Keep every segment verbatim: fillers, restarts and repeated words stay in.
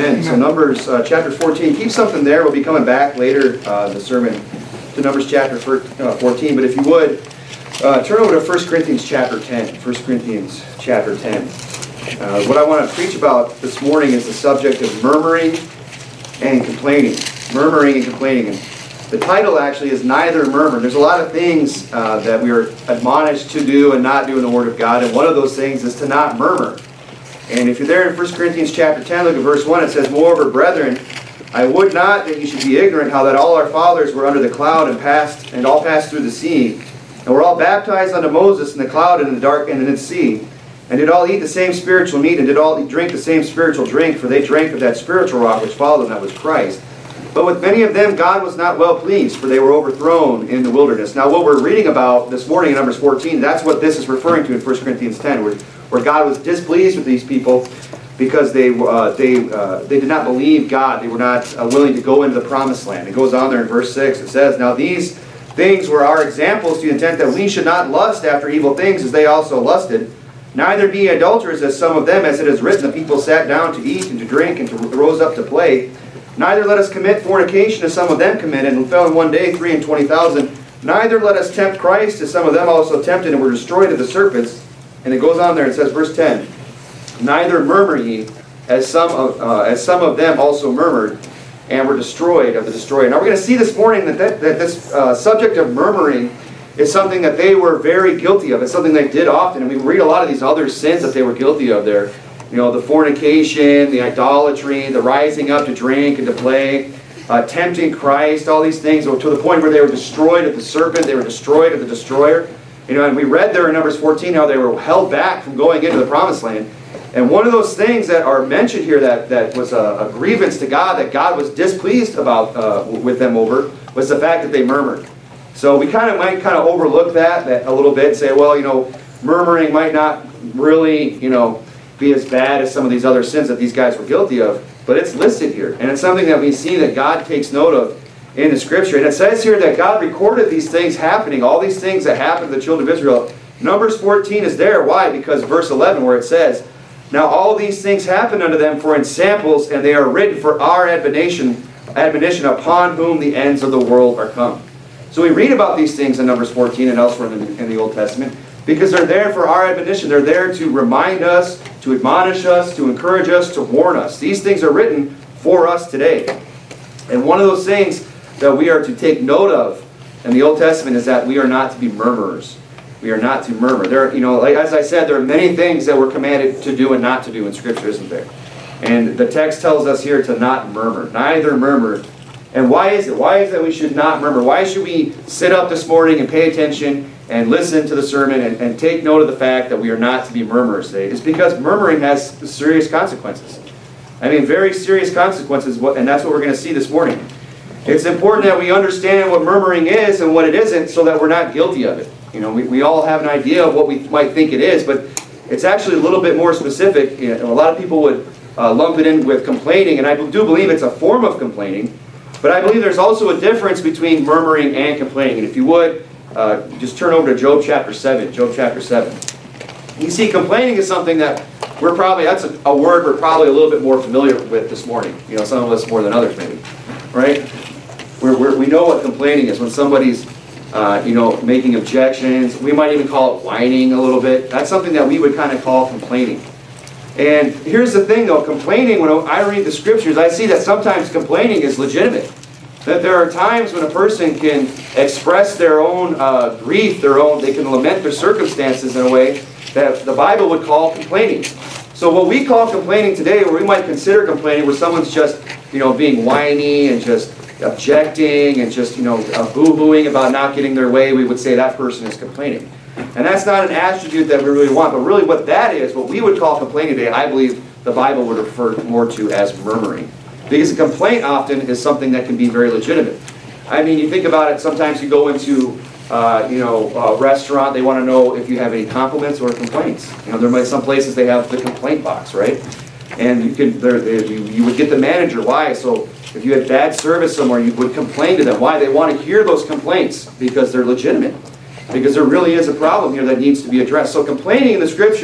Amen. So Numbers uh, chapter fourteen. Keep something there. We'll be coming back later uh, in the sermon to Numbers chapter fourteen. But if you would, uh, turn over to First Corinthians chapter ten. First Corinthians chapter ten. Uh, what I want to preach about this morning is the subject of murmuring and complaining. Murmuring and complaining. And the title actually is Neither Murmur. There's a lot of things uh, that we are admonished to do and not do in the Word of God. And one of those things is to not murmur. And if you're there in First Corinthians chapter ten, look at verse one. It says, Moreover, brethren, I would not that you should be ignorant how that all our fathers were under the cloud and passed and all passed through the sea, and were all baptized unto Moses in the cloud and in the dark and in the sea, and did all eat the same spiritual meat, and did all drink the same spiritual drink, for they drank of that spiritual rock which followed them, that was Christ. But with many of them God was not well pleased, for they were overthrown in the wilderness. Now what we're reading about this morning in Numbers fourteen, that's what this is referring to in First Corinthians ten, where, where God was displeased with these people because they uh, they uh, they did not believe God. They were not uh, willing to go into the promised land. It goes on there in verse six. It says, Now these things were our examples to the intent that we should not lust after evil things as they also lusted. Neither be adulterers as some of them, as it is written, the people sat down to eat and to drink and to rose up to play. Neither let us commit fornication as some of them committed, and fell in one day three and twenty thousand. Neither let us tempt Christ as some of them also tempted and were destroyed of the serpents. And it goes on there, it says, verse ten, Neither murmur ye, as some of, uh, as some of them also murmured, and were destroyed of the destroyer. Now we're going to see this morning that, that, that this uh, subject of murmuring is something that they were very guilty of. It's something they did often. And we read a lot of these other sins that they were guilty of there. You know, the fornication, the idolatry, the rising up to drink and to play, uh, tempting Christ, all these things, to the point where they were destroyed of the serpent, they were destroyed of the destroyer. You know, and we read there in Numbers fourteen how they were held back from going into the promised land. And one of those things that are mentioned here that, that was a, a grievance to God, that God was displeased about uh, with them over, was the fact that they murmured. So we kind of might kind of overlook that, that a little bit and say, well, you know, murmuring might not really, you know, be as bad as some of these other sins that these guys were guilty of. But it's listed here. And it's something that we see that God takes note of in the Scripture. And it says here that God recorded these things happening, all these things that happened to the children of Israel. Numbers fourteen is there. Why? Because verse eleven where it says, Now all these things happened unto them for ensamples, and they are written for our admonition, admonition upon whom the ends of the world are come. So we read about these things in Numbers fourteen and elsewhere in the, in the Old Testament because they're there for our admonition. They're there to remind us, to admonish us, to encourage us, to warn us. These things are written for us today. And one of those things that we are to take note of in the Old Testament is that we are not to be murmurers. We are not to murmur. There, you know, like, as I said, there are many things that we're commanded to do and not to do in Scripture, isn't there? And the text tells us here to not murmur. Neither murmur. And why is it? Why is it that we should not murmur? Why should we sit up this morning and pay attention and listen to the sermon and, and take note of the fact that we are not to be murmurers today? It's because murmuring has serious consequences. I mean, very serious consequences, and that's what we're going to see this morning. It's important that we understand what murmuring is and what it isn't so that we're not guilty of it. You know, we, we all have an idea of what we might think it is, but it's actually a little bit more specific. You know, a lot of people would uh, lump it in with complaining, and I do believe it's a form of complaining. But I believe there's also a difference between murmuring and complaining. And if you would, uh, just turn over to Job chapter seven. Job chapter seven. You see, complaining is something that we're probably, that's a, a word we're probably a little bit more familiar with this morning. You know, some of us more than others maybe. Right? We're, we're, we know what complaining is. When somebody's, uh, you know, making objections. We might even call it whining a little bit. That's something that we would kind of call complaining. And here's the thing though, complaining, when I read the Scriptures, I see that sometimes complaining is legitimate. That there are times when a person can express their own uh, grief, their own, they can lament their circumstances in a way that the Bible would call complaining. So what we call complaining today, or we might consider complaining, where someone's just, you know, being whiny and just objecting and just, you know, uh, boo-hooing about not getting their way, we would say that person is complaining. And that's not an attribute that we really want, but really what that is, what we would call complaining today, I believe the Bible would refer more to as murmuring. Because a complaint often is something that can be very legitimate. I mean, you think about it, sometimes you go into, uh, you know, a restaurant, they want to know if you have any compliments or complaints. You know, there might be some places they have the complaint box, right? And you could, there, you, you would get the manager. Why? So if you had bad service somewhere, you would complain to them. Why? They want to hear those complaints because they're legitimate. Because there really is a problem here that needs to be addressed. So complaining in the Scripture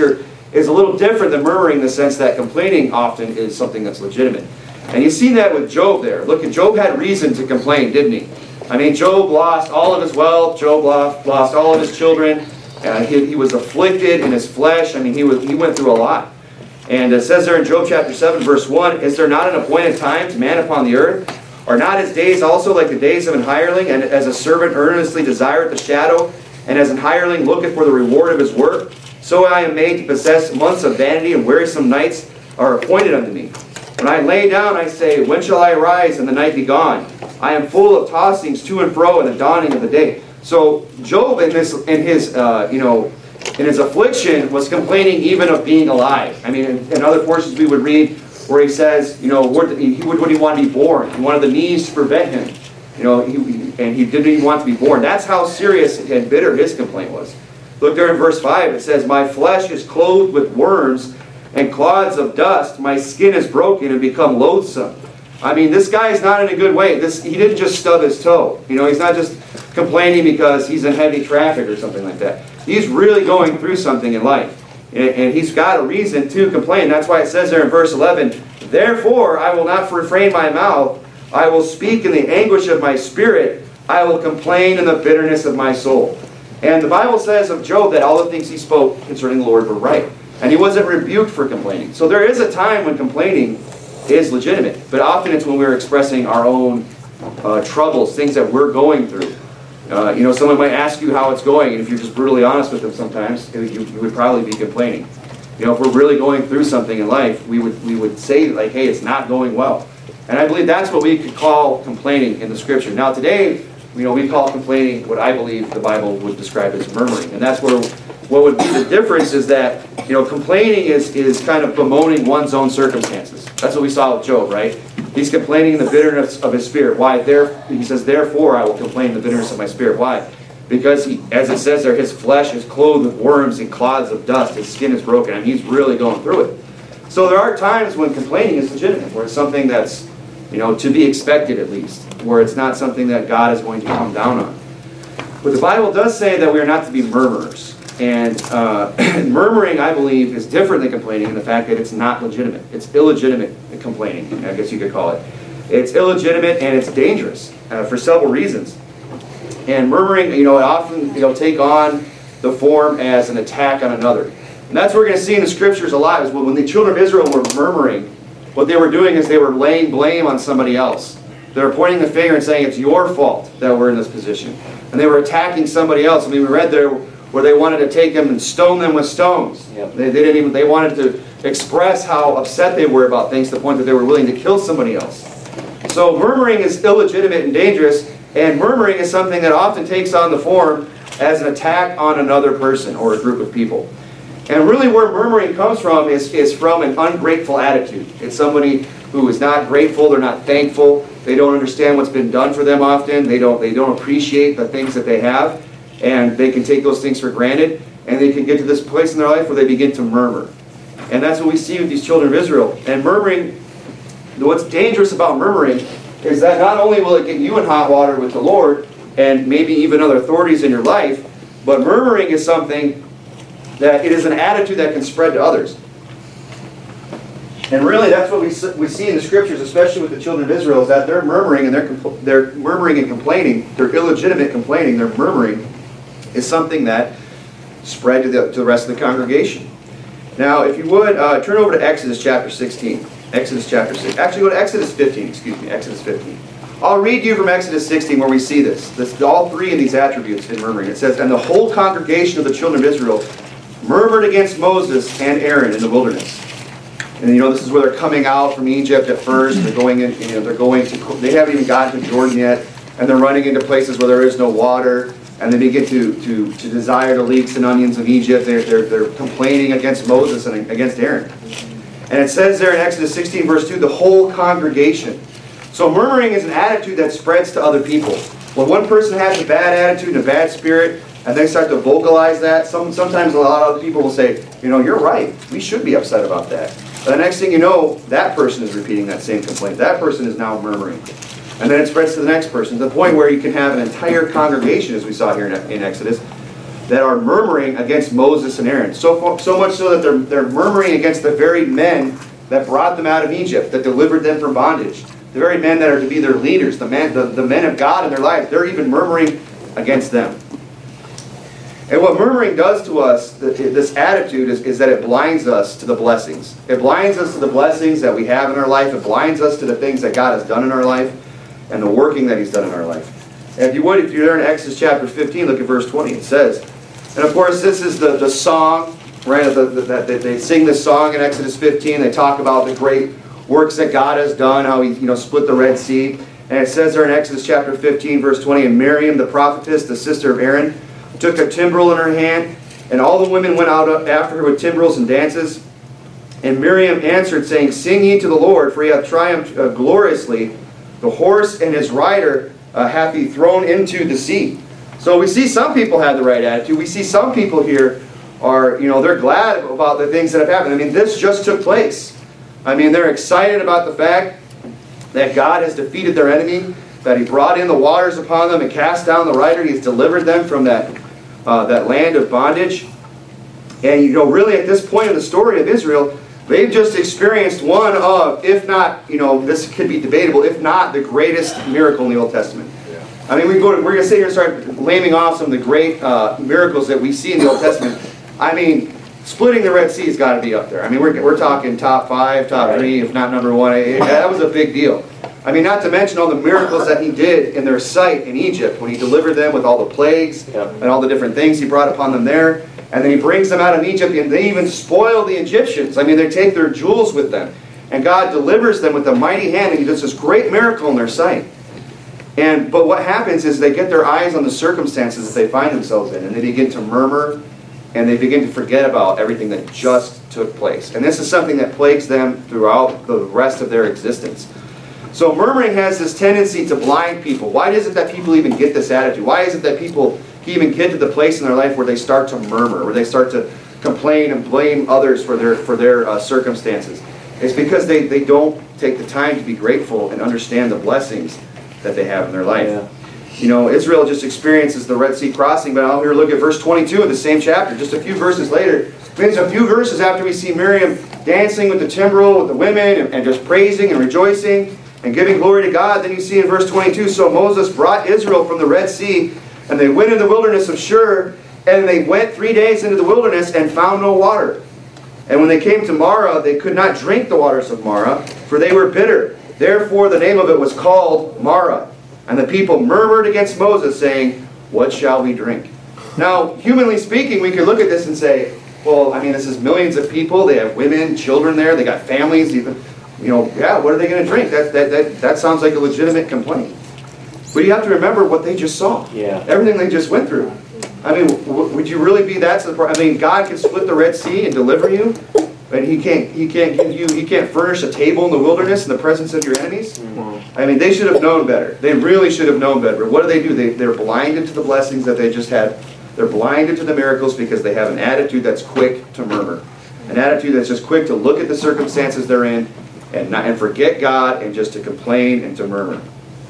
is a little different than murmuring in the sense that complaining often is something that's legitimate. And you see that with Job there. Look, Job had reason to complain, didn't he? I mean, Job lost all of his wealth. Job lost, lost all of his children. Uh, he, he was afflicted in his flesh. I mean, he, was, he went through a lot. And it says there in Job chapter seven, verse one, is there not an appointed time to man upon the earth? Are not his days also like the days of an hireling? And as a servant earnestly desireth the shadow, and as an hireling looketh for the reward of his work, so I am made to possess months of vanity, and wearisome nights are appointed unto me. When I lay down, I say, when shall I arise and the night be gone? I am full of tossings to and fro in the dawning of the day. So Job, in this, in his, uh, you know, in his affliction, was complaining even of being alive. I mean, in, in other portions we would read where he says, you know, what he would when he wanted to be born. He wanted the knees to prevent him, you know, he, and he didn't even want to be born. That's how serious and bitter his complaint was. Look there in verse five. It says, my flesh is clothed with worms and clods of dust. My skin is broken and become loathsome. I mean, this guy is not in a good way. This he didn't just stub his toe. You know, he's not just complaining because he's in heavy traffic or something like that. He's really going through something in life. And, and he's got a reason to complain. That's why it says there in verse eleven, therefore I will not refrain my mouth. I will speak in the anguish of my spirit. I will complain in the bitterness of my soul. And the Bible says of Job that all the things he spoke concerning the Lord were right. And he wasn't rebuked for complaining. So there is a time when complaining is legitimate. But often it's when we're expressing our own uh, troubles, things that we're going through. Uh, you know, someone might ask you how it's going, and if you're just brutally honest with them sometimes, you, you would probably be complaining. You know, if we're really going through something in life, we would, we would say, like, hey, it's not going well. And I believe that's what we could call complaining in the Scripture. Now today, you know, we call complaining what I believe the Bible would describe as murmuring. And that's where what would be the difference is that, you know, complaining is, is kind of bemoaning one's own circumstances. That's what we saw with Job, right? He's complaining in the bitterness of his spirit. Why? There, he says, therefore I will complain in the bitterness of my spirit. Why? Because, he, as it says there, his flesh is clothed with worms and clods of dust. His skin is broken. I mean, he's really going through it. So there are times when complaining is legitimate, where it's something that's, you know, to be expected at least, where it's not something that God is going to come down on. But the Bible does say that we are not to be murmurers. And uh, murmuring, I believe, is different than complaining in the fact that it's not legitimate. It's illegitimate complaining, I guess you could call it. It's illegitimate and it's dangerous uh, for several reasons. And murmuring, you know, it often, you know, take on the form as an attack on another. And that's what we're going to see in the Scriptures a lot, is when the children of Israel were murmuring, what they were doing is they were laying blame on somebody else. They were pointing the finger and saying, it's your fault that we're in this position. And they were attacking somebody else. I mean, we read there where they wanted to take them and stone them with stones. Yep. They, they didn't even. They wanted to express how upset they were about things to the point that they were willing to kill somebody else. So murmuring is illegitimate and dangerous, and murmuring is something that often takes on the form as an attack on another person or a group of people. And really where murmuring comes from is, is from an ungrateful attitude. It's somebody who is not grateful, they're not thankful, they don't understand what's been done for them often, they don't, they don't appreciate the things that they have. And they can take those things for granted, and they can get to this place in their life where they begin to murmur. And that's what we see with these children of Israel. And murmuring, what's dangerous about murmuring is that not only will it get you in hot water with the Lord, and maybe even other authorities in your life, but murmuring is something that it is an attitude that can spread to others. And really that's what we, we see in the Scriptures, especially with the children of Israel, is that they're murmuring, and they're, they're murmuring and complaining, they're illegitimate complaining, they're murmuring, is something that spread to the, to the rest of the congregation. Now, if you would, uh, turn over to Exodus chapter sixteen. Exodus chapter six. Actually, go to Exodus fifteen, excuse me, Exodus fifteen. I'll read you from Exodus sixteen where we see this. this all three of these attributes in murmuring. It says, and the whole congregation of the children of Israel murmured against Moses and Aaron in the wilderness. And you know, this is where they're coming out from Egypt at first. They're going in, you know, they're going to, they haven't even gotten to Jordan yet. And they're running into places where there is no water. And they begin to, to, to desire the leeks and onions of Egypt. They're, they're, they're complaining against Moses and against Aaron. And it says there in Exodus sixteen verse two, the whole congregation. So murmuring is an attitude that spreads to other people. When one person has a bad attitude and a bad spirit, and they start to vocalize that, some, sometimes a lot of other people will say, you know, you're right. We should be upset about that. But the next thing you know, that person is repeating that same complaint. That person is now murmuring. And then it spreads to the next person, to the point where you can have an entire congregation, as we saw here in, in Exodus, that are murmuring against Moses and Aaron. So, so much so that they're, they're murmuring against the very men that brought them out of Egypt, that delivered them from bondage. The very men that are to be their leaders, the, man, the, the men of God in their lives, they're even murmuring against them. And what murmuring does to us, this attitude, is, is that it blinds us to the blessings. It blinds us to the blessings that we have in our life. It blinds us to the things that God has done in our life and the working that He's done in our life. And if you would, if you're there in Exodus chapter fifteen, look at verse twenty. It says, and of course this is the, the song, right? The, the, the, they sing this song in Exodus fifteen. They talk about the great works that God has done, how He you know, split the Red Sea. And it says there in Exodus chapter fifteen, verse twenty, and Miriam, the prophetess, the sister of Aaron, took a timbrel in her hand, and all the women went out after her with timbrels and dances. And Miriam answered, saying, sing ye to the Lord, for He hath triumphed uh, gloriously. The horse and his rider uh, hath He thrown into the sea. So we see some people have the right attitude. We see some people here are, you know, they're glad about the things that have happened. I mean, this just took place. I mean, they're excited about the fact that God has defeated their enemy, that He brought in the waters upon them and cast down the rider. He's delivered them from that Uh, that land of bondage. And you know, really at this point in the story of Israel, they've just experienced one of, if not, you know, this could be debatable, if not the greatest miracle in the Old Testament. Yeah. I mean, we go to, we're going to sit here and start naming off some of the great uh, miracles that we see in the Old Testament. I mean, splitting the Red Sea has got to be up there. I mean, we're, we're talking top five, top right. three, if not number one. It, that was a big deal. I mean, not to mention all the miracles that He did in their sight in Egypt when He delivered them with all the plagues yep. and all the different things He brought upon them there. And then He brings them out of Egypt, and they even spoil the Egyptians. I mean, they take their jewels with them. And God delivers them with a mighty hand, and He does this great miracle in their sight. And But what happens is they get their eyes on the circumstances that they find themselves in, and they begin to murmur, and they begin to forget about everything that just took place. And this is something that plagues them throughout the rest of their existence. So murmuring has this tendency to blind people. Why is it that people even get this attitude? Why is it that people even get to the place in their life where they start to murmur, where they start to complain and blame others for their, for their uh, circumstances? It's because they, they don't take the time to be grateful and understand the blessings that they have in their life. Yeah. You know, Israel just experiences the Red Sea crossing, but I'll here look at verse twenty-two of the same chapter, just a few verses later. It's a few verses after we see Miriam dancing with the timbrel, with the women, and, and just praising and rejoicing and giving glory to God. Then you see in verse twenty-two, so Moses brought Israel from the Red Sea, and they went in the wilderness of Shur, and they went three days into the wilderness and found no water. And when they came to Marah, they could not drink the waters of Marah, for they were bitter. Therefore the name of it was called Marah. And the people murmured against Moses, saying, what shall we drink? Now, humanly speaking, we could look at this and say, well, I mean, this is millions of people. They have women, children there. They got families, even. You know, yeah, what are they going to drink? That, that, that, that sounds like a legitimate complaint. But you have to remember what they just saw. Yeah. Everything they just went through. I mean, w would you really be that surprised? I mean, God can split the Red Sea and deliver you, but He can't, He can't give you, He can't furnish a table in the wilderness in the presence of your enemies? Mm-hmm. I mean, they should have known better. They really should have known better. But what do they do? They, they're blinded to the blessings that they just had. They're blinded to the miracles because they have an attitude that's quick to murmur. An attitude that's just quick to look at the circumstances they're in and, not, and forget God and just to complain and to murmur.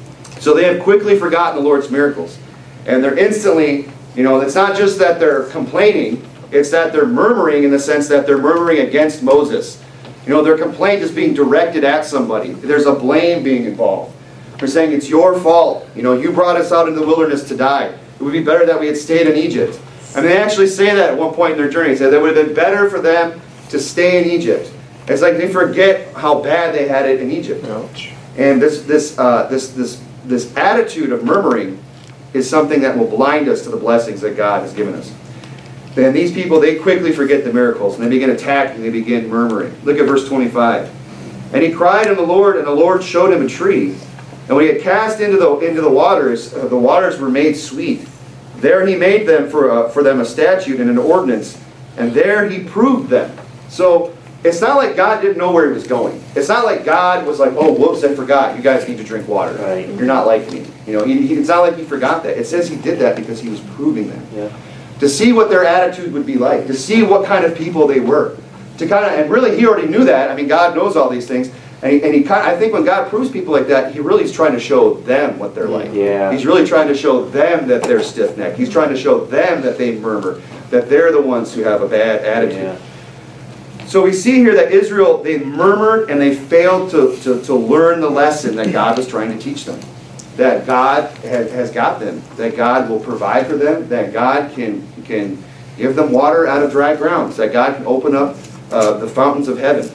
So they have quickly forgotten the Lord's miracles. And they're instantly, you know, it's not just that they're complaining, it's that they're murmuring in the sense that they're murmuring against Moses. You know, their complaint is being directed at somebody. There's a blame being involved. They're saying, it's your fault. You know, you brought us out into the wilderness to die. It would be better that we had stayed in Egypt. I mean, they actually say that at one point in their journey. They said it would have been better for them to stay in Egypt. It's like they forget how bad they had it in Egypt. Ouch. And this, this, uh, this, this, this attitude of murmuring is something that will blind us to the blessings that God has given us. And these people, they quickly forget the miracles, and they begin attacking, they begin murmuring. Look at verse twenty-five. And he cried unto the Lord, and the Lord showed him a tree. And when he had cast into the, into the waters, uh, the waters were made sweet. There he made them for, uh, for them a statute and an ordinance, and there he proved them. So it's not like God didn't know where he was going. It's not like God was like, oh, whoops, I forgot. You guys need to drink water. Right. You're not like me. You know, he, he, it's not like he forgot that. It says he did that because he was proving them. Yeah. To see what their attitude would be like. To see what kind of people they were. To kind of, and really he already knew that. I mean, God knows all these things. And, he, and he kind of, I think when God proves people like that, he really is trying to show them what they're like. Yeah. He's really trying to show them that they're stiff-necked. He's trying to show them that they murmur, that they're the ones who have a bad attitude. Yeah. So we see here that Israel, they murmured and they failed to, to, to learn the lesson that God was trying to teach them. That God has, has got them. That God will provide for them. That God can, can give them water out of dry grounds. That God can open up uh, the fountains of heaven.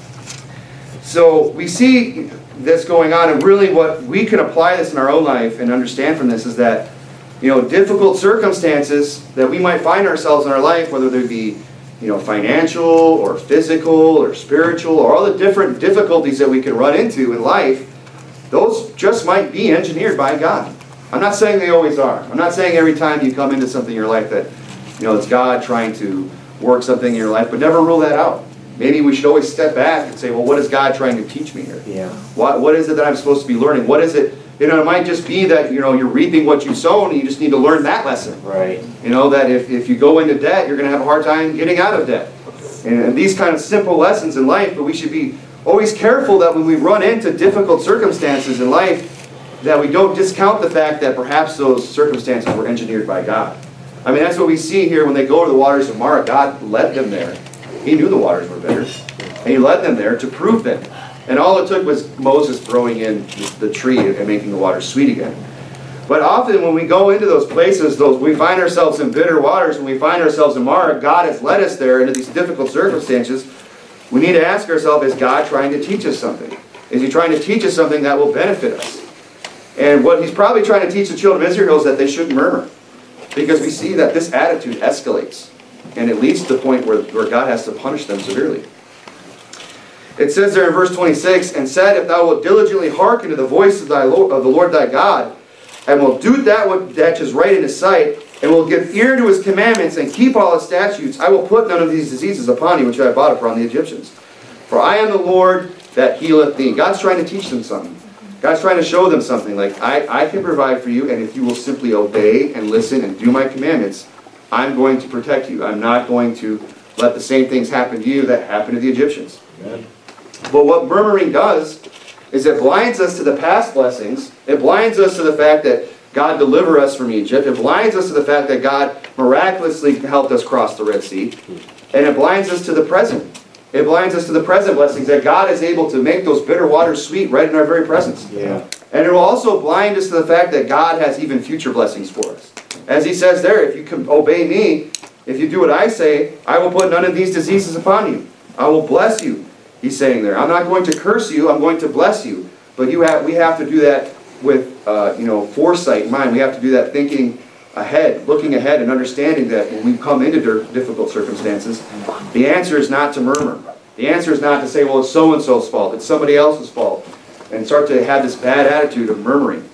So we see this going on, and really what we can apply this in our own life and understand from this is that, you know, difficult circumstances that we might find ourselves in our life, whether they be, you know, financial or physical or spiritual, or all the different difficulties that we can run into in life, those just might be engineered by God. I'm not saying they always are. I'm not saying every time you come into something in your life that, you know, it's God trying to work something in your life, but never rule that out. Maybe we should always step back and say, well, what is God trying to teach me here? Yeah. What, what is it that I'm supposed to be learning? What is it? You know, it might just be that, you know, you're reaping what you sown and you just need to learn that lesson. Right. You know, that if, if you go into debt, you're going to have a hard time getting out of debt. And, and these kind of simple lessons in life, but we should be always careful that when we run into difficult circumstances in life, that we don't discount the fact that perhaps those circumstances were engineered by God. I mean, that's what we see here when they go to the waters of Marah. God led them there. He knew the waters were bitter. And he led them there to prove them. And all it took was Moses throwing in the tree and making the water sweet again. But often when we go into those places, those we find ourselves in bitter waters, when we find ourselves in Marah, God has led us there into these difficult circumstances. We need to ask ourselves, is God trying to teach us something? Is he trying to teach us something that will benefit us? And what he's probably trying to teach the children of Israel is that they shouldn't murmur. Because we see that this attitude escalates. And it leads to the point where, where God has to punish them severely. It says there in verse twenty-six, and said, if thou wilt diligently hearken to the voice of, thy Lord, of the Lord thy God, and will do that which is right in his sight, and will give ear to his commandments, and keep all his statutes, I will put none of these diseases upon you, which I have brought upon the Egyptians. For I am the Lord that healeth thee. God's trying to teach them something. God's trying to show them something. Like, I, I can provide for you, and if you will simply obey and listen and do my commandments, I'm going to protect you. I'm not going to let the same things happen to you that happened to the Egyptians. Amen. But what murmuring does is it blinds us to the past blessings. It blinds us to the fact that God delivered us from Egypt. It blinds us to the fact that God miraculously helped us cross the Red Sea. And it blinds us to the present. It blinds us to the present blessings, that God is able to make those bitter waters sweet right in our very presence. Yeah. And it will also blind us to the fact that God has even future blessings for us. As he says there, if you can obey me, if you do what I say, I will put none of these diseases upon you. I will bless you, he's saying there. I'm not going to curse you, I'm going to bless you. But you have, we have to do that with uh, you know, foresight in mind. We have to do that thinking ahead, looking ahead and understanding that when we come into difficult circumstances, the answer is not to murmur. The answer is not to say, well, it's so-and-so's fault, it's somebody else's fault, and start to have this bad attitude of murmuring.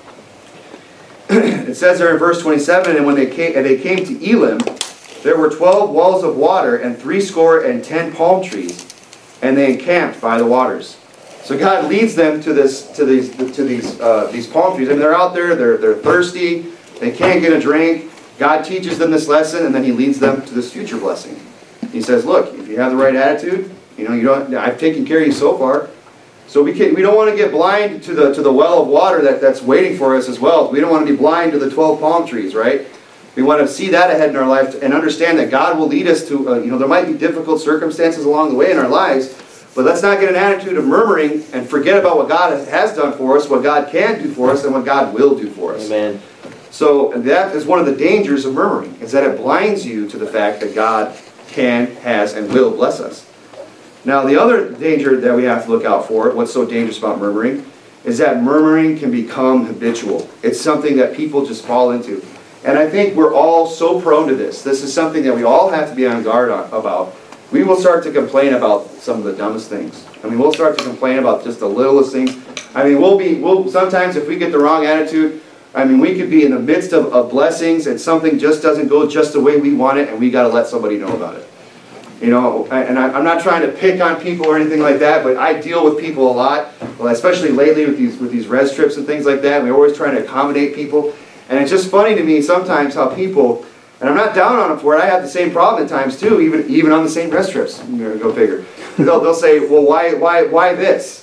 It says there in verse twenty-seven, and when they came, and they came to Elim, there were twelve wells of water and threescore and ten palm trees, and they encamped by the waters. So God leads them to this, to these, to these, uh, these palm trees. I mean, they're out there, they're they're thirsty, they can't get a drink. God teaches them this lesson, and then He leads them to this future blessing. He says, "Look, if you have the right attitude, you know, you don't. I've taken care of you so far." So we can, we don't want to get blind to the to the well of water that, that's waiting for us as well. We don't want to be blind to the twelve palm trees, right? We want to see that ahead in our life and understand that God will lead us to, uh, you know, there might be difficult circumstances along the way in our lives, but let's not get an attitude of murmuring and forget about what God has done for us, what God can do for us, and what God will do for us. Amen. So that is one of the dangers of murmuring, is that it blinds you to the fact that God can, has, and will bless us. Now, the other danger that we have to look out for, what's so dangerous about murmuring, is that murmuring can become habitual. It's something that people just fall into. And I think we're all so prone to this. This is something that we all have to be on guard on, about. We will start to complain about some of the dumbest things. I mean, we'll start to complain about just the littlest things. I mean, we'll be, we'll, sometimes if we get the wrong attitude, I mean, we could be in the midst of, of blessings and something just doesn't go just the way we want it, and we got to let somebody know about it. You know, and I'm not trying to pick on people or anything like that, but I deal with people a lot, well, especially lately with these with these res trips and things like that. We're always trying to accommodate people, and it's just funny to me sometimes how people, and I'm not down on them for it. I have the same problem at times too, even even on the same res trips. You know, go figure. They'll they'll say, well, why why why this?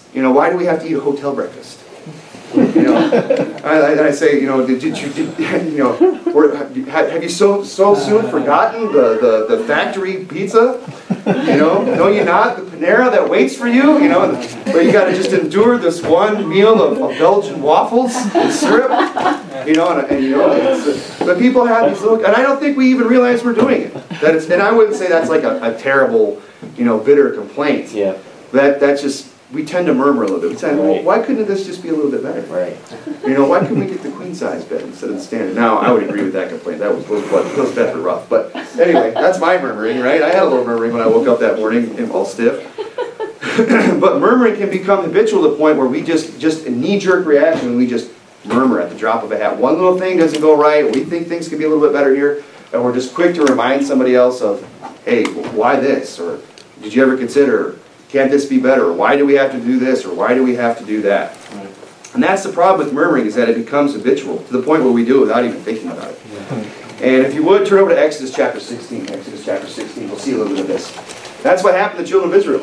You know, why do we have to eat a hotel breakfast? You know, and I, I say, you know, did, did you, did, you know, or have you so so soon forgotten the, the, the factory pizza? You know, know you not the Panera that waits for you? You know, where you got to just endure this one meal of, of Belgian waffles and syrup. You know, and, and you know, it's, but people have these little, and I don't think we even realize we're doing it. That it's, and I wouldn't say that's like a, a terrible, you know, bitter complaint. Yeah. That that's just. We tend to murmur a little bit. We tend, Right. well, why couldn't this just be a little bit better? Right. You know, why couldn't we get the queen size bed instead of the standard? Now, I would agree with that complaint. That was those, those beds were rough. But anyway, that's my murmuring, right? I had a little murmuring when I woke up that morning, and all stiff. But murmuring can become habitual to the point where we just, just a knee-jerk reaction, we just murmur at the drop of a hat. One little thing doesn't go right, we think things could be a little bit better here, and we're just quick to remind somebody else of, hey, why this? Or did you ever consider, can't this be better? Or why do we have to do this? Or why do we have to do that? Right. And that's the problem with murmuring, is that it becomes habitual to the point where we do it without even thinking about it. Yeah. And if you would, turn over to Exodus chapter sixteen. Exodus chapter sixteen, we'll see a little bit of this. That's what happened to the children of Israel.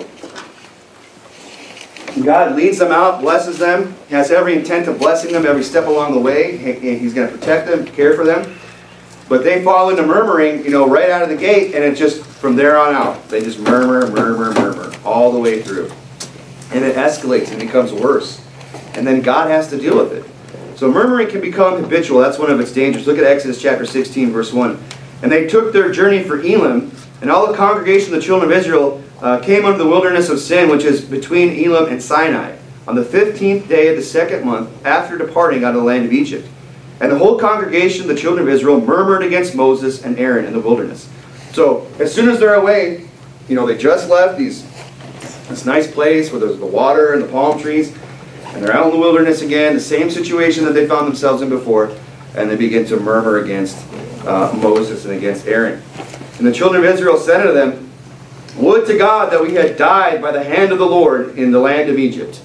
God leads them out, blesses them, has every intent of blessing them every step along the way. He's going to protect them, care for them. But they fall into murmuring, you know, right out of the gate, and it just, from there on out, they just murmur, murmur, murmur, all the way through. And it escalates and becomes worse. And then God has to deal with it. So murmuring can become habitual. That's one of its dangers. Look at Exodus chapter sixteen, verse one. And they took their journey for Elim, and all the congregation of the children of Israel uh, came unto the wilderness of Sin, which is between Elim and Sinai, on the fifteenth day of the second month, after departing out of the land of Egypt. And the whole congregation of the children of Israel murmured against Moses and Aaron in the wilderness. So as soon as they're away, you know, they just left these, this nice place where there's the water and the palm trees, and they're out in the wilderness again, the same situation that they found themselves in before, and they begin to murmur against uh, Moses and against Aaron. And the children of Israel said unto them, would to God that we had died by the hand of the Lord in the land of Egypt.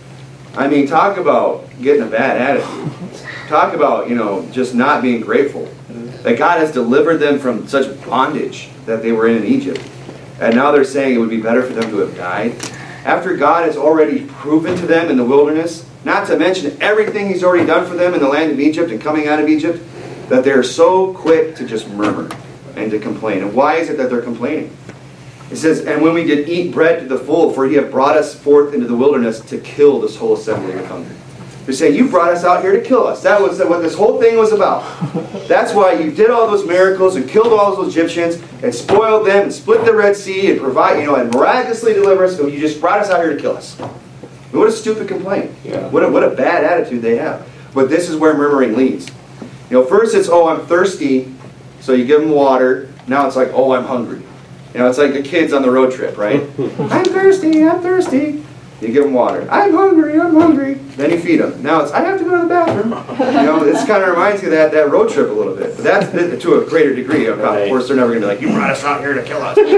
I mean, talk about getting a bad attitude. Talk about, you know, just not being grateful. That God has delivered them from such bondage that they were in in Egypt. And now they're saying it would be better for them to have died. After God has already proven to them in the wilderness, not to mention everything He's already done for them in the land of Egypt and coming out of Egypt, that they're so quick to just murmur and to complain. And why is it that they're complaining? It says, and when we did eat bread to the full, for He hath brought us forth into the wilderness to kill this whole assembly with hunger. They're saying, you brought us out here to kill us. That was what this whole thing was about. That's why you did all those miracles and killed all those Egyptians and spoiled them and split the Red Sea and provide, you know, and miraculously deliver us. So you just brought us out here to kill us. What a stupid complaint. Yeah. What a, what a bad attitude they have. But this is where murmuring leads. You know, first it's, oh, I'm thirsty, so you give them water. Now it's like, oh, I'm hungry. You know, it's like the kids on the road trip, right? I'm thirsty, I'm thirsty. You give them water. I'm hungry, I'm hungry. Then you feed them. Now it's, I have to go to the bathroom. You know, this kind of reminds you of that, that road trip a little bit. But that's to a greater degree. Of course, they're never going to be like, you brought us out here to kill us. Like,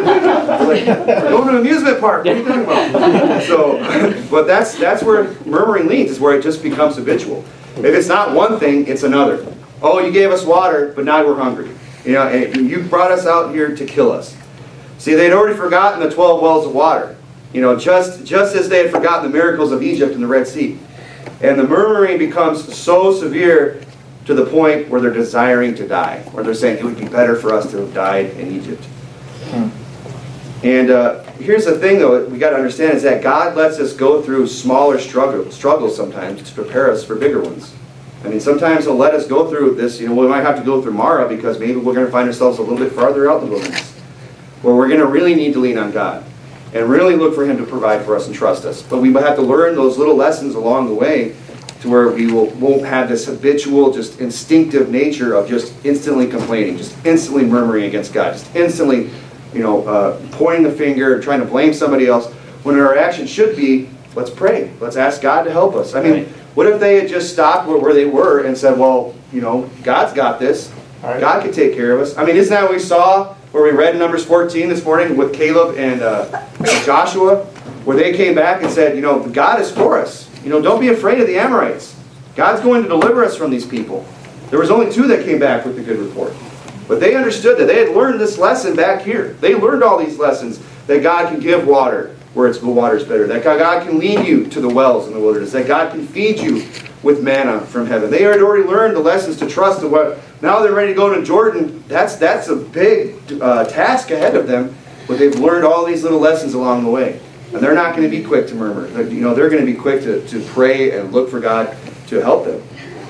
we're going to an amusement park. What are you talking about? So, but that's, that's where murmuring leads, is where it just becomes habitual. If it's not one thing, it's another. Oh, you gave us water, but now we're hungry. You know, and you brought us out here to kill us. See, they'd already forgotten the twelve wells of water. You know, just, just as they had forgotten the miracles of Egypt and the Red Sea. And the murmuring becomes so severe to the point where they're desiring to die. Where they're saying it would be better for us to have died in Egypt. Hmm. And uh, here's the thing, though, we got to understand is that God lets us go through smaller struggle, struggles sometimes to prepare us for bigger ones. I mean, sometimes He'll let us go through this. You know, we might have to go through Mara because maybe we're going to find ourselves a little bit farther out in the wilderness, where we're going to really need to lean on God and really look for Him to provide for us and trust us. But we have to learn those little lessons along the way to where we will, won't have this habitual, just instinctive nature of just instantly complaining, just instantly murmuring against God, just instantly, you know, uh, pointing the finger, trying to blame somebody else, when our action should be, let's pray. Let's ask God to help us. I mean, right. What if they had just stopped where, where they were and said, well, you know, God's got this. Right. God can take care of us. I mean, isn't that what we saw where we read in Numbers fourteen this morning with Caleb and, uh, and Joshua, where they came back and said, you know, God is for us. You know, don't be afraid of the Amorites. God's going to deliver us from these people. There was only two that came back with the good report. But they understood that. They had learned this lesson back here. They learned all these lessons, that God can give water, where its water is bitter. That God can lead you to the wells in the wilderness. That God can feed you with manna from heaven. They had already learned the lessons to trust in what. Now they're ready to go to Jordan. That's that's a big uh, task ahead of them. But they've learned all these little lessons along the way. And they're not going to be quick to murmur. They're, you know, they're going to be quick to, to pray and look for God to help them.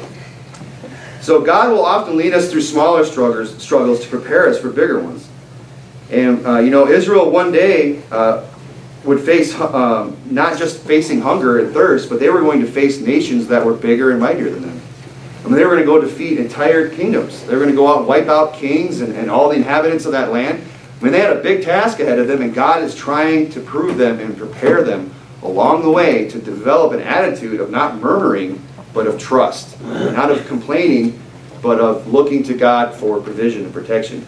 So God will often lead us through smaller struggles, struggles to prepare us for bigger ones. And, uh, you know, Israel one day uh, would face, um, not just facing hunger and thirst, but they were going to face nations that were bigger and mightier than them. I mean, they were going to go defeat entire kingdoms. They were going to go out and wipe out kings and, and all the inhabitants of that land. I mean, they had a big task ahead of them, and God is trying to prove them and prepare them along the way to develop an attitude of not murmuring, but of trust. Not of complaining, but of looking to God for provision and protection.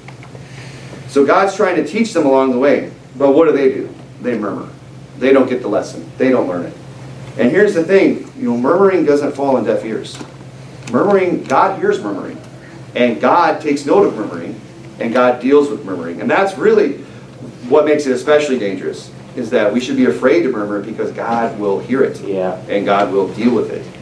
So God's trying to teach them along the way. But what do they do? They murmur. They don't get the lesson. They don't learn it. And here's the thing. You know, murmuring doesn't fall on deaf ears. Murmuring, God hears murmuring. And God takes note of murmuring. And God deals with murmuring. And that's really what makes it especially dangerous, is that we should be afraid to murmur because God will hear it. Yeah. And God will deal with it.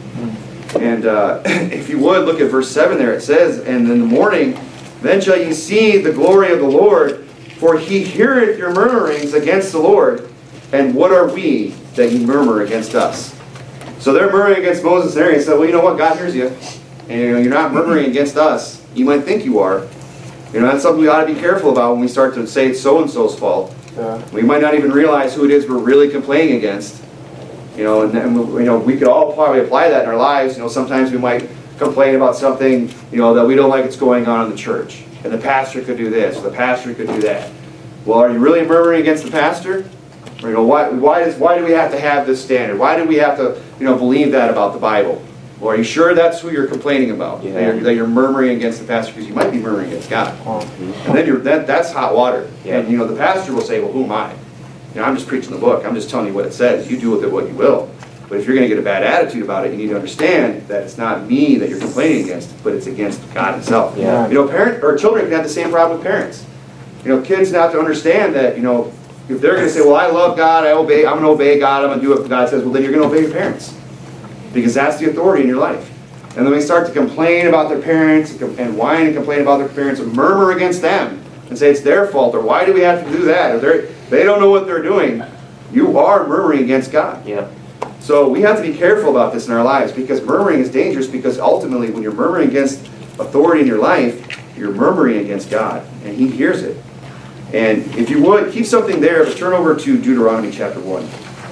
And uh, if you would, look at verse seven there. It says, and in the morning, then shall ye see the glory of the Lord, for he heareth your murmurings against the Lord. And what are we that ye murmur against us? So they're murmuring against Moses and Aaron. He said, well, you know what? God hears you. And you know, you're not murmuring against us. You might think you are. You know, that's something we ought to be careful about when we start to say it's so-and-so's fault. Yeah. We might not even realize who it is we're really complaining against. You know, and, and you know, we could all probably apply that in our lives. You know, sometimes we might complain about something, you know, that we don't like it's going on in the church. And the pastor could do this, or the pastor could do that. Well, are you really murmuring against the pastor? Or, you know, why, why, is, why do we have to have this standard? Why do we have to, you know, believe that about the Bible? Well, are you sure that's who you're complaining about? Yeah. That, you're, that you're murmuring against the pastor, because you might be murmuring against God. Mm-hmm. And then you're, that, that's hot water. Yeah. And, you know, the pastor will say, well, who am I? You know, I'm just preaching the book. I'm just telling you what it says. You do with it what you will. But if you're going to get a bad attitude about it, you need to understand that it's not me that you're complaining against, but it's against God himself. Yeah. You know, parent or children can have the same problem with parents. You know, kids have to understand that, you know, if they're going to say, well, I love God, I obey, I'm going to obey God, I'm going to do what God says, well, then you're going to obey your parents. Because that's the authority in your life. And then they start to complain about their parents and whine and complain about their parents and murmur against them and say it's their fault, or why do we have to do that, or they don't know what they're doing. You are murmuring against God. Yeah. So we have to be careful about this in our lives, because murmuring is dangerous, because ultimately when you're murmuring against authority in your life, you're murmuring against God, and he hears it. And if you would, keep something there, but turn over to Deuteronomy chapter one.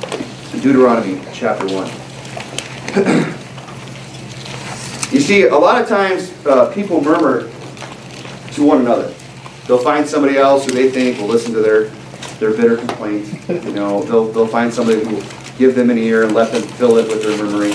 Deuteronomy chapter one. You see, a lot of times uh, people murmur to one another. They'll find somebody else who they think will listen to their, their bitter complaint. You know, they'll, they'll find somebody who will give them an ear and let them fill it with their murmuring.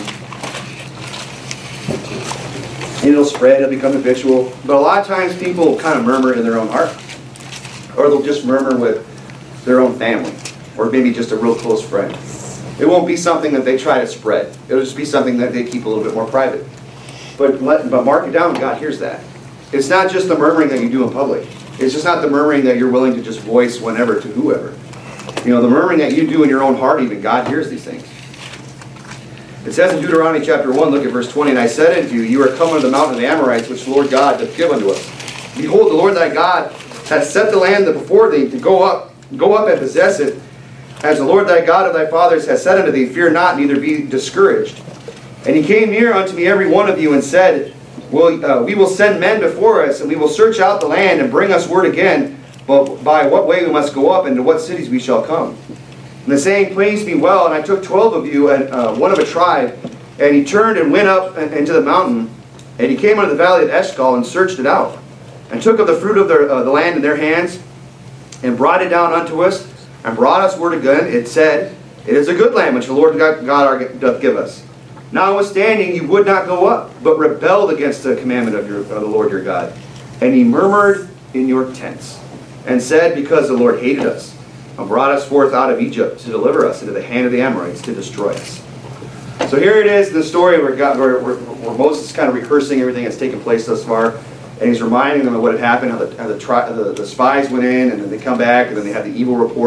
And it'll spread, it'll become habitual. But a lot of times people kind of murmur in their own heart. Or they'll just murmur with their own family. Or maybe just a real close friend. It won't be something that they try to spread. It'll just be something that they keep a little bit more private. But, let, but mark it down, God hears that. It's not just the murmuring that you do in public. It's just not the murmuring that you're willing to just voice whenever to whoever. You know, the murmuring that you do in your own heart, even God hears these things. It says in Deuteronomy chapter one, look at verse twenty, and I said unto you, you are come unto the mountain of the Amorites, which the Lord God doth give unto us. Behold, the Lord thy God hath set the land before thee to go up, go up and possess it, as the Lord thy God of thy fathers hath said unto thee, fear not, neither be discouraged. And he came near unto me, every one of you, and said, well, uh, we will send men before us, and we will search out the land, and bring us word again, but by what way we must go up, and to what cities we shall come. And the saying pleased me well, and I took twelve of you, and uh, one of a tribe, and he turned and went up into the mountain, and he came unto the valley of Eshcol, and searched it out, and took of the fruit of their, uh, the land in their hands, and brought it down unto us, and brought us word again. It said, it is a good land which the Lord God, God our, doth give us. Notwithstanding, you would not go up, but rebelled against the commandment of, your, of the Lord your God. And he murmured in your tents, and said, because the Lord hated us, and brought us forth out of Egypt to deliver us into the hand of the Amorites to destroy us. So here it is, the story where, God, where, where, where Moses is kind of rehearsing everything that's taken place thus far, and he's reminding them of what had happened, how the, how the, tri the, the spies went in, and then they come back, and then they have the evil report.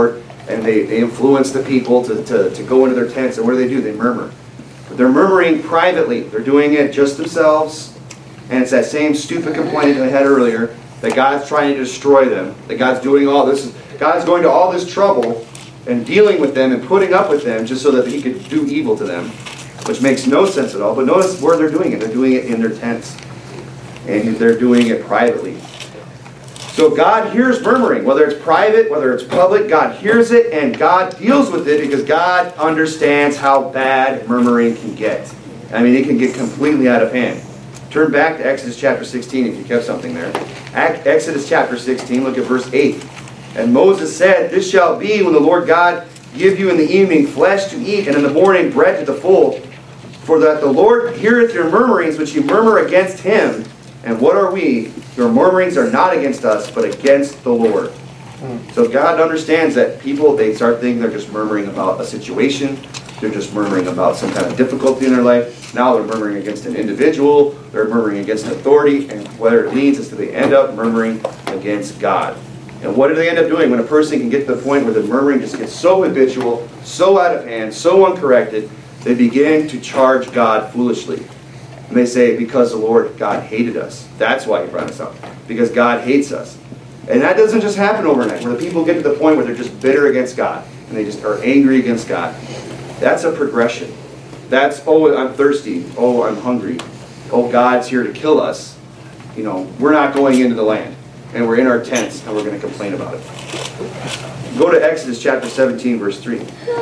and they, they influence the people to, to, to go into their tents, and what do they do? They murmur. But they're murmuring privately. They're doing it just themselves, and it's that same stupid complaint I had earlier, that God's trying to destroy them, that God's doing all this, God's going to all this trouble and dealing with them and putting up with them just so that he could do evil to them, which makes no sense at all. But notice where they're doing it. They're doing it in their tents, and they're doing it privately. So God hears murmuring, whether it's private, whether it's public, God hears it, and God deals with it because God understands how bad murmuring can get. I mean, it can get completely out of hand. Turn back to Exodus chapter sixteen if you kept something there. Exodus chapter sixteen, look at verse eight. And Moses said, "This shall be when the Lord God give you in the evening flesh to eat, and in the morning bread to the full. For that the Lord heareth your murmurings which you murmur against him. And what are we? Your murmurings are not against us, but against the Lord." Mm. So God understands that people, they start thinking they're just murmuring about a situation. They're just murmuring about some kind of difficulty in their life. Now they're murmuring against an individual. They're murmuring against an authority. And where it leads is to they end up murmuring against God. And what do they end up doing when a person can get to the point where the murmuring just gets so habitual, so out of hand, so uncorrected, they begin to charge God foolishly. And they say, because the Lord God hated us. That's why he brought us up. Because God hates us. And that doesn't just happen overnight, where the people get to the point where they're just bitter against God. And they just are angry against God. That's a progression. That's, oh, I'm thirsty. Oh, I'm hungry. Oh, God's here to kill us. You know, we're not going into the land. And we're in our tents, and we're going to complain about it. Go to Exodus chapter seventeen, verse three.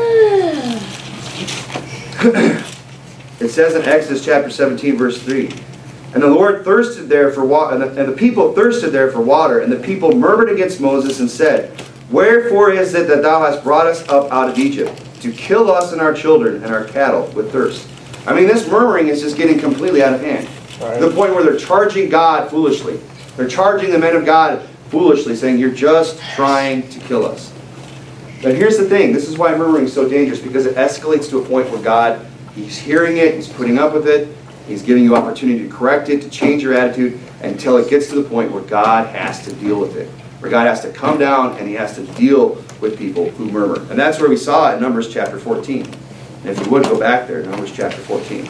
It says in Exodus chapter seventeen, verse three, "And the Lord thirsted there for water, and the, and the people thirsted there for water, and the people murmured against Moses and said, Wherefore is it that thou hast brought us up out of Egypt, to kill us and our children and our cattle with thirst?" I mean, this murmuring is just getting completely out of hand. Right. To the point where they're charging God foolishly. They're charging the men of God foolishly, saying, "You're just trying to kill us." But here's the thing. This is why murmuring is so dangerous, because it escalates to a point where God, he's hearing it, he's putting up with it, he's giving you opportunity to correct it, to change your attitude, until it gets to the point where God has to deal with it. Where God has to come down and he has to deal with people who murmur. And that's where we saw it in Numbers chapter fourteen. And if you would go back there, Numbers chapter fourteen.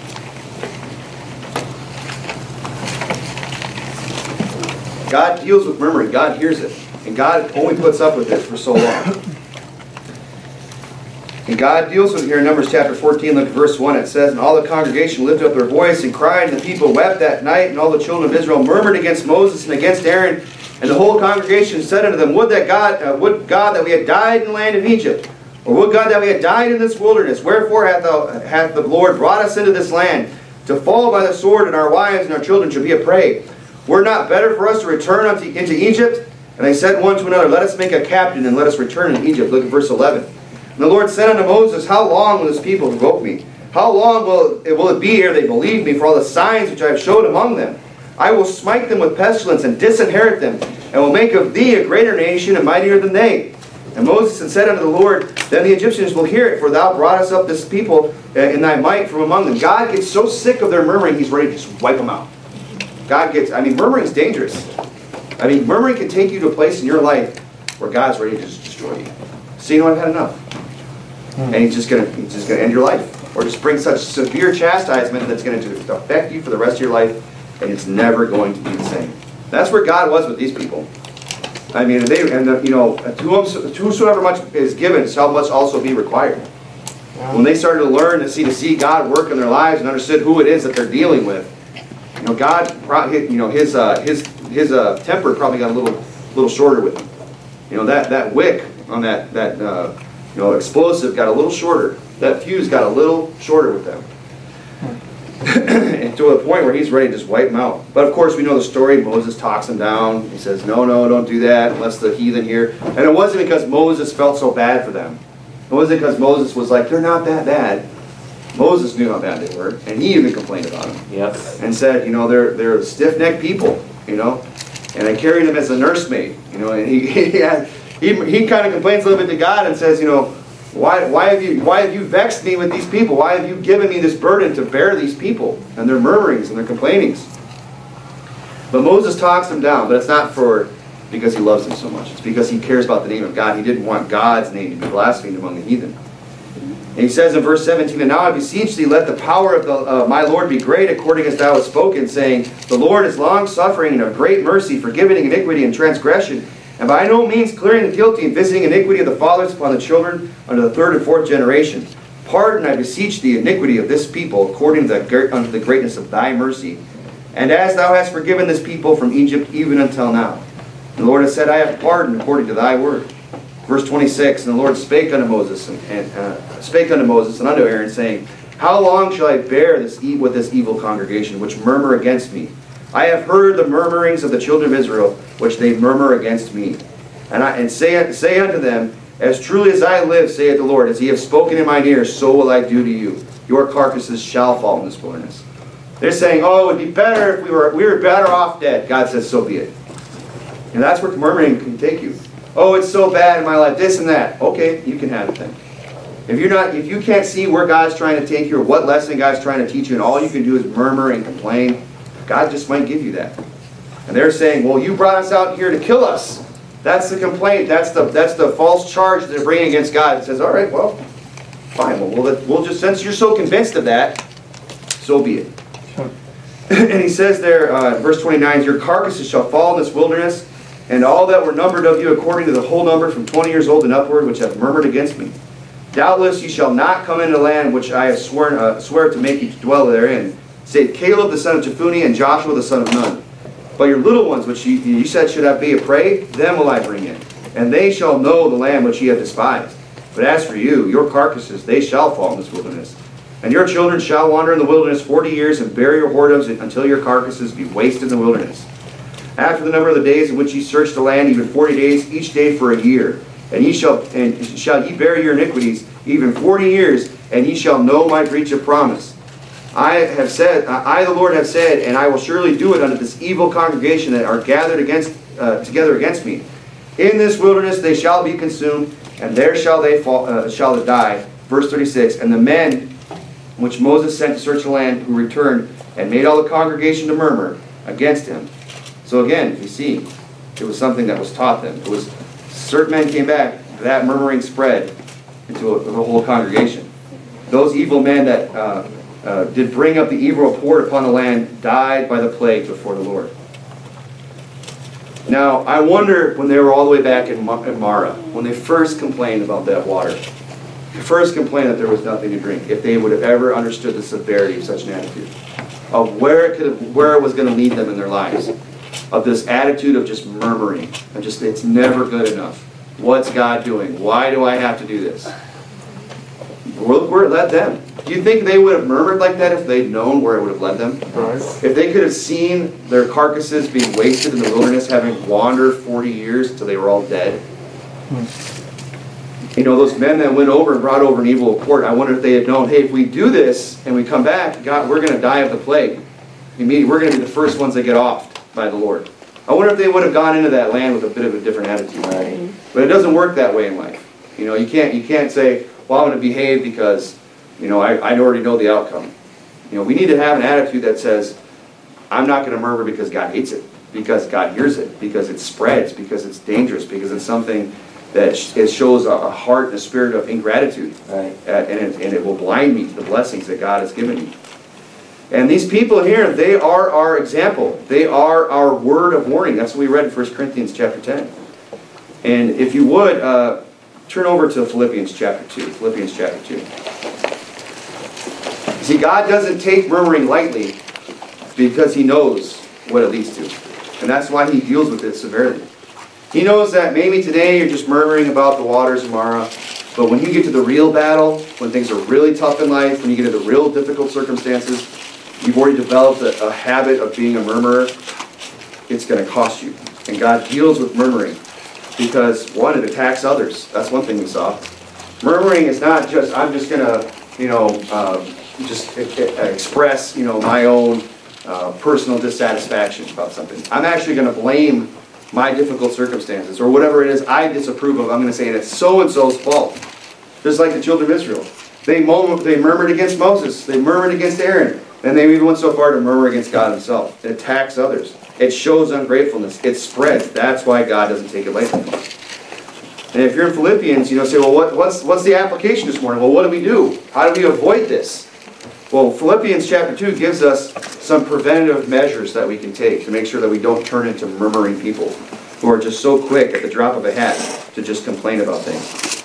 God deals with murmuring. God hears it. And God only puts up with this for so long. And God deals with it here in Numbers chapter fourteen. Look at verse one. It says, "And all the congregation lifted up their voice and cried, and the people wept that night, and all the children of Israel murmured against Moses and against Aaron. And the whole congregation said unto them, Would that God, uh, would God that we had died in the land of Egypt, or would God that we had died in this wilderness? Wherefore hath, thou, hath the Lord brought us into this land, to fall by the sword, and our wives and our children should be a prey? Were it not better for us to return unto, into Egypt? And they said one to another, Let us make a captain, and let us return into Egypt." Look at verse eleven. "And the Lord said unto Moses, How long will this people provoke me? How long will it, will it be ere they believe me for all the signs which I have showed among them? I will smite them with pestilence and disinherit them, and will make of thee a greater nation and mightier than they. And Moses had said unto the Lord, Then the Egyptians will hear it, for thou broughtest up this people in thy might from among them." God gets so sick of their murmuring, he's ready to just wipe them out. God gets, I mean, murmuring is dangerous. I mean, murmuring can take you to a place in your life where God's ready to just destroy you. So, you know, I've had enough. And he's just going to he's just going to end your life. Or just bring such severe chastisement that's going to affect you for the rest of your life, and it's never going to be the same. That's where God was with these people. I mean, they, and the, you know, to whosoever much is given shall much also be required. When they started to learn to see to see God work in their lives and understood who it is that they're dealing with, you know, God, you know, his uh, his his uh, temper probably got a little little shorter with him. You know, that that wick on that that uh, you know explosive got a little shorter. That fuse got a little shorter with them. And to a point where he's ready to just wipe them out. But of course we know the story. Moses talks them down. He says, no, no, don't do that unless the heathen hear. And it wasn't because Moses felt so bad for them. It wasn't because Moses was like, they're not that bad. Moses knew how bad they were. And he even complained about them. Yep. And said, you know, they're, they're stiff-necked people, you know. And I carried them as a nursemaid, you know. And he, he, had, he, he kind of complains a little bit to God and says, you know, Why, why, have you, why have you vexed me with these people? Why have you given me this burden to bear these people and their murmurings and their complainings? But Moses talks them down, but it's not for because he loves them so much. It's because he cares about the name of God. He didn't want God's name to be blasphemed among the heathen. And he says in verse seventeen, and now I beseech thee, let the power of the, uh, my Lord be great, according as thou hast spoken, saying, the Lord is long-suffering and of great mercy, forgiving iniquity and transgression, and by no means clearing the guilty, and visiting iniquity of the fathers upon the children unto the third and fourth generation. Pardon, I beseech thee, iniquity of this people, according to the, unto the greatness of thy mercy, and as thou hast forgiven this people from Egypt even until now. And the Lord has said, I have pardoned according to thy word. Verse twenty-six, and the Lord spake unto Moses, and, and uh, spake unto Moses and unto Aaron, saying, how long shall I bear this e with this evil congregation, which murmur against me? I have heard the murmurings of the children of Israel, which they murmur against me. And I and say, say unto them, as truly as I live, saith the Lord, as ye have spoken in mine ears, so will I do to you. Your carcasses shall fall in this wilderness. They're saying, oh, it would be better if we were, we were better off dead. God says, so be it. And that's where murmuring can take you. Oh, it's so bad in my life, this and that. Okay, you can have it then. If you're not, if you can't see where God's trying to take you or what lesson God's trying to teach you, and all you can do is murmur and complain, God just might give you that. And they're saying, well, you brought us out here to kill us. That's the complaint. That's the that's the false charge that they're bringing against God. It says, all right, well, fine. Well, we'll, we'll just, since you're so convinced of that, so be it. And he says there, uh, verse twenty-nine, your carcasses shall fall in this wilderness, and all that were numbered of you according to the whole number from twenty years old and upward, which have murmured against me. Doubtless ye shall not come into the land which I have sworn, uh, swear to make you to dwell therein, save Caleb the son of Jephunneh and Joshua the son of Nun. But your little ones, which you, you said should have be a prey, them will I bring in, and they shall know the land which ye have despised. But as for you, your carcasses, they shall fall in this wilderness. And your children shall wander in the wilderness forty years, and bury your whoredoms until your carcasses be wasted in the wilderness. After the number of the days in which ye search the land, even forty days, each day for a year. And ye shall and shall ye bury your iniquities, even forty years, and ye shall know my breach of promise. I have said, I the Lord have said, and I will surely do it unto this evil congregation that are gathered against uh, together against me. In this wilderness they shall be consumed, and there shall they fall, uh, shall they die. Verse thirty-six. And the men which Moses sent to search the land, who returned and made all the congregation to murmur against him. So again, you see, it was something that was taught them. It was certain men came back, that murmuring spread into a, the whole congregation. Those evil men that uh, uh, did bring up the evil report upon the land died by the plague before the Lord. Now, I wonder when they were all the way back in Marah, when they first complained about that water, they first complained that there was nothing to drink, if they would have ever understood the severity of such an attitude, of where it could have, where it was going to lead them in their lives, of this attitude of just murmuring, and just it's never good enough. What's God doing? Why do I have to do this? Look where it led them. Do you think they would have murmured like that if they'd known where it would have led them? Right. If they could have seen their carcasses being wasted in the wilderness, having wandered forty years until they were all dead? Hmm. You know, those men that went over and brought over an evil report, I wonder if they had known, hey, if we do this and we come back, God, we're going to die of the plague. We're going to be the first ones that get offed by the Lord. I wonder if they would have gone into that land with a bit of a different attitude. Right. But it doesn't work that way in life. You know, you can't, you can't say, well, I'm going to behave because, you know, I, I already know the outcome. You know, we need to have an attitude that says, I'm not going to murmur because God hates it, because God hears it, because it spreads, because it's dangerous, because it's something that sh it shows a, a heart and a spirit of ingratitude. Right. Uh, and, it, and it will blind me to the blessings that God has given me. And these people here, they are our example. They are our word of warning. That's what we read in First Corinthians chapter ten. And if you would, uh, turn over to Philippians chapter two. Philippians chapter two. See, God doesn't take murmuring lightly because He knows what it leads to. And that's why He deals with it severely. He knows that maybe today you're just murmuring about the waters of Marah, but when you get to the real battle, when things are really tough in life, when you get into real difficult circumstances, you've already developed a, a habit of being a murmurer, it's going to cost you. And God deals with murmuring because, one, it attacks others. That's one thing we saw. Murmuring is not just, I'm just going to, you know, uh, just express, you know, my own uh, personal dissatisfaction about something. I'm actually going to blame my difficult circumstances or whatever it is I disapprove of. I'm going to say it's so-and-so's fault. Just like the children of Israel. They, they murmured against Moses. They murmured against Aaron. And they even went so far to murmur against God Himself. It attacks others. It shows ungratefulness. It spreads. That's why God doesn't take it lightly. And if you're in Philippians, you know, say, well, what, what's, what's the application this morning? Well, what do we do? How do we avoid this? Well, Philippians chapter two gives us some preventative measures that we can take to make sure that we don't turn into murmuring people who are just so quick at the drop of a hat to just complain about things.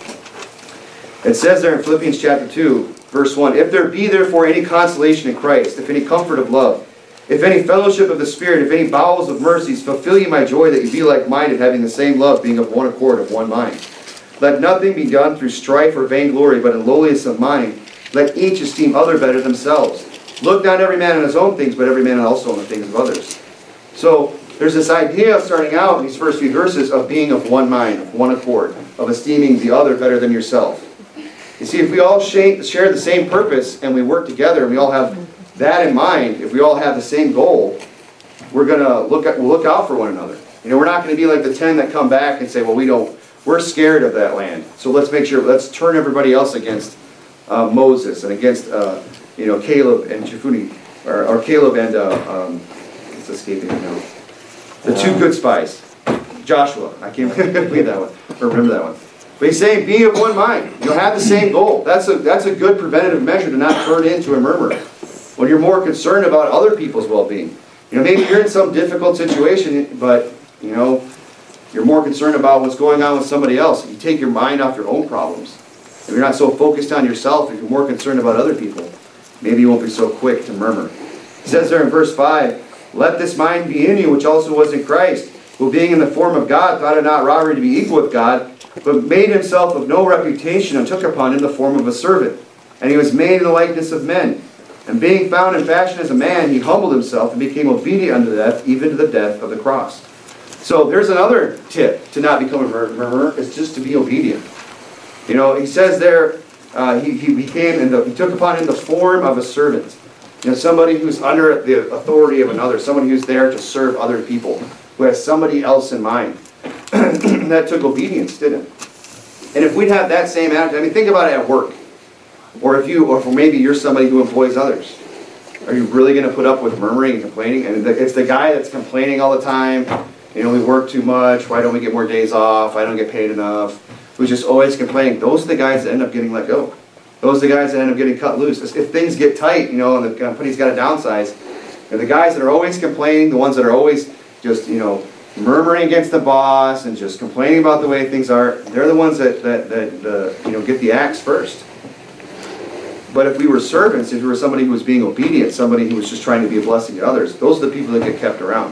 It says there in Philippians chapter two, verse one, if there be therefore any consolation in Christ, if any comfort of love, if any fellowship of the Spirit, if any bowels of mercies, fulfill ye my joy, that ye be like-minded, having the same love, being of one accord, of one mind. Let nothing be done through strife or vainglory, but in lowliness of mind. Let each esteem other better themselves. Look not every man on his own things, but every man also on the things of others. So there's this idea of starting out in these first few verses of being of one mind, of one accord, of esteeming the other better than yourself. You see, if we all share the same purpose and we work together and we all have that in mind, if we all have the same goal, we're going to look at, we'll look out for one another. You know, we're not going to be like the ten that come back and say, well, we don't, we're scared of that land. So let's make sure, let's turn everybody else against uh, Moses and against, uh, you know, Caleb and Jephunneh, or, or Caleb and, uh, um, it's escaping me now. The two good spies. Joshua. I can't believe that one, or remember that one. But he's saying, be of one mind. You'll have the same goal. That's a, that's a good preventative measure to not turn into a murmurer. When you're more concerned about other people's well-being. You know, maybe you're in some difficult situation, but, you know, you're more concerned about what's going on with somebody else. You take your mind off your own problems. If you're not so focused on yourself, if you're more concerned about other people, maybe you won't be so quick to murmur. It says there in verse five, let this mind be in you, which also was in Christ, who being in the form of God, thought it not robbery to be equal with God, but made himself of no reputation, and took upon him the form of a servant. And he was made in the likeness of men. And being found in fashion as a man, he humbled himself and became obedient unto death, even to the death of the cross. So there's another tip to not become a murmurer, is just to be obedient. You know, he says there, uh, he, he became, in the, he took upon him the form of a servant. You know, somebody who's under the authority of another, somebody who's there to serve other people, who has somebody else in mind. That took obedience, didn't it? And if we'd have that same attitude, I mean, think about it at work. Or if you, or if maybe you're somebody who employs others. Are you really going to put up with murmuring and complaining? And it's the guy that's complaining all the time. You know, we work too much. Why don't we get more days off? I don't get paid enough. Who's just always complaining. Those are the guys that end up getting let go. Those are the guys that end up getting cut loose. If things get tight, you know, and the company's got to downsize, and the guys that are always complaining, the ones that are always just, you know, murmuring against the boss and just complaining about the way things are, they're the ones that, that, that uh, you know, get the axe first. But if we were servants, if we were somebody who was being obedient, somebody who was just trying to be a blessing to others, those are the people that get kept around.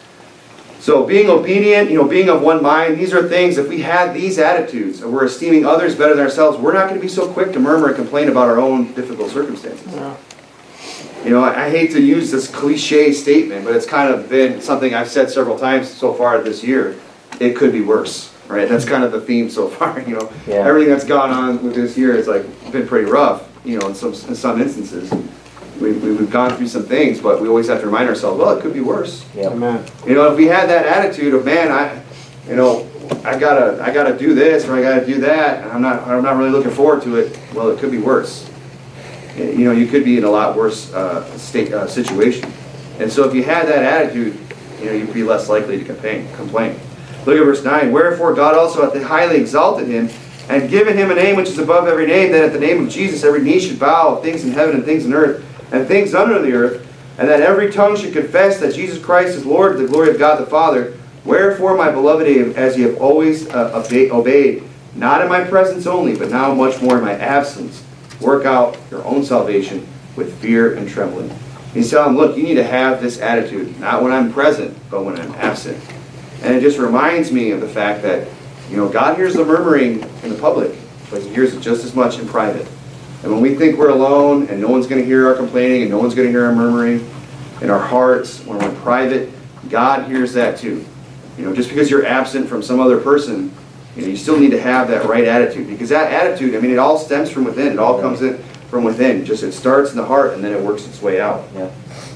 So being obedient, you know, being of one mind, these are things, if we had these attitudes, and we're esteeming others better than ourselves, we're not going to be so quick to murmur and complain about our own difficult circumstances. Yeah. You know, I, I hate to use this cliche statement, but it's kind of been something I've said several times so far this year. It could be worse, right? That's kind of the theme so far, you know. Yeah. Everything that's gone on with this year has like been pretty rough. You know, in some, in some instances, we, we, we've gone through some things, but we always have to remind ourselves, well, it could be worse. Yeah. Amen. You know, if we had that attitude of, man, I, you know, I gotta, I gotta do this or I gotta do that, and I'm not, I'm not really looking forward to it. Well, it could be worse. You know, you could be in a lot worse uh, state uh, situation. And so, if you had that attitude, you know, you'd be less likely to complain. Complain. Look at verse nine. Wherefore God also hath highly exalted him, and given him a name which is above every name, that at the name of Jesus every knee should bow, of things in heaven and things in earth, and things under the earth, and that every tongue should confess that Jesus Christ is Lord, to the glory of God the Father. Wherefore, my beloved, as ye have always uh, obeyed, not in my presence only, but now much more in my absence, work out your own salvation with fear and trembling. He's telling them, look, you need to have this attitude, not when I'm present, but when I'm absent. And it just reminds me of the fact that, you know, God hears the murmuring in the public, but he hears it just as much in private. And when we think we're alone and no one's going to hear our complaining and no one's going to hear our murmuring in our hearts, when we're in private, God hears that too. You know, just because you're absent from some other person, you know, you still need to have that right attitude. Because that attitude, I mean, it all stems from within. It all comes in from within. Just it starts in the heart and then it works its way out. Yeah.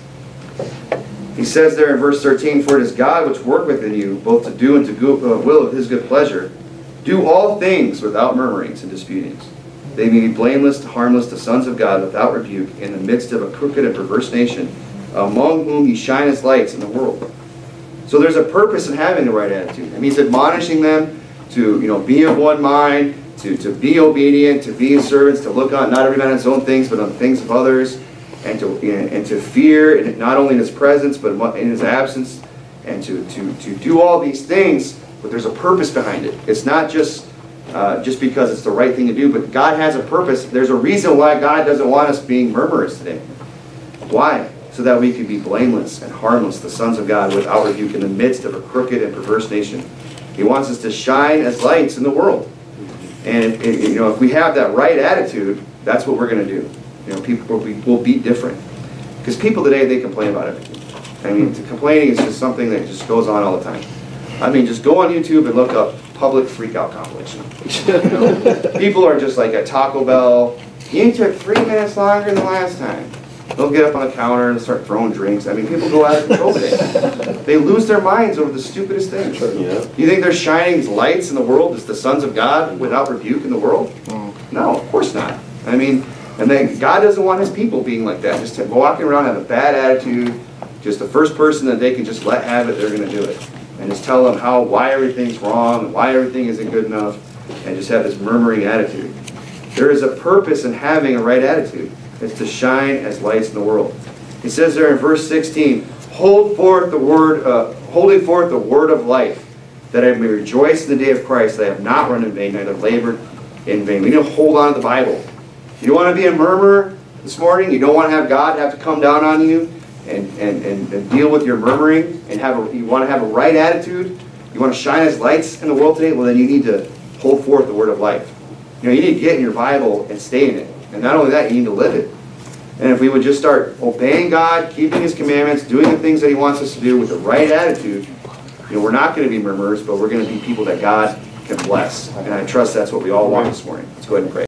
He says there in verse thirteen, for it is God which worketh in you, both to do and to go, uh, will of his good pleasure. Do all things without murmurings and disputings. They may be blameless, harmless, the sons of God, without rebuke, in the midst of a crooked and perverse nation, among whom he shineth lights in the world. So there's a purpose in having the right attitude. It means admonishing them to, you know, be of one mind, to, to be obedient, to be his servants, to look on not every man on his own things, but on the things of others, and to and to fear, and not only in his presence, but in his absence, and to, to, to do all these things, but there's a purpose behind it. It's not just uh, just because it's the right thing to do, but God has a purpose. There's a reason why God doesn't want us being murmurers today. Why? So that we can be blameless and harmless, the sons of God, without rebuke in the midst of a crooked and perverse nation. He wants us to shine as lights in the world. And if, if, you know, if we have that right attitude, that's what we're going to do. You know, people will be, will be different. Because people today, they complain about everything. I mean, complaining is just something that just goes on all the time. I mean, just go on YouTube and look up public freakout compilation. You know, people are just like at Taco Bell. You took three minutes longer than last time. They'll get up on the counter and start throwing drinks. I mean, people go out of control today. They lose their minds over the stupidest things. Yeah. You think they're shining lights in the world as the sons of God without rebuke in the world? No, of course not. I mean, and then God doesn't want his people being like that. Just walking around have a bad attitude. Just the first person that they can just let have it, they're going to do it. And just tell them how, why everything's wrong, and why everything isn't good enough, and just have this murmuring attitude. There is a purpose in having a right attitude. It's to shine as lights in the world. He says there in verse sixteen, hold forth the word, uh, holding forth the word of life, that I may rejoice in the day of Christ, that I have not run in vain, neither labored in vain. We need to hold on to the Bible. You don't want to be a murmurer this morning. You don't want to have God have to come down on you and, and, and, and deal with your murmuring, and have a, you want to have a right attitude. You want to shine as lights in the world today. Well, then you need to hold forth the word of life. You know, you need to get in your Bible and stay in it. And not only that, you need to live it. And if we would just start obeying God, keeping his commandments, doing the things that he wants us to do with the right attitude, you know, we're not going to be murmurers, but we're going to be people that God can bless. And I trust that's what we all want this morning. Let's go ahead and pray.